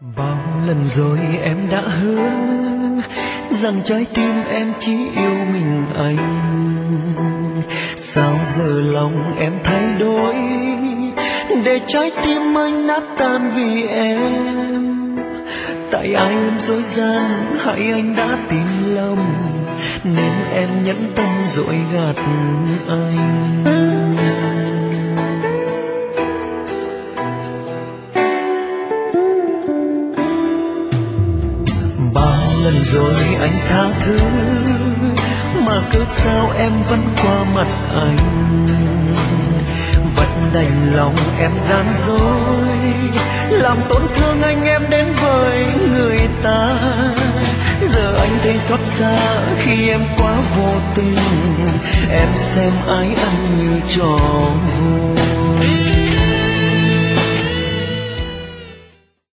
Bao lần rồi em đã hứa rằng trái tim em chỉ yêu mình anh. Sao giờ lòng em thay đổi để trái tim anh nát tan vì em? Tại ai em dối gian hay anh đã tin lầm nên em nhẫn tâm dội gạt anh. Lần rồi anh tha thứ mà cớ sao em vẫn qua mặt anh, vẫn đành lòng em gian dối làm tổn thương anh em đến với người ta. Giờ anh thấy xót xa khi em quá vô tình, em xem ái anh như trò vui.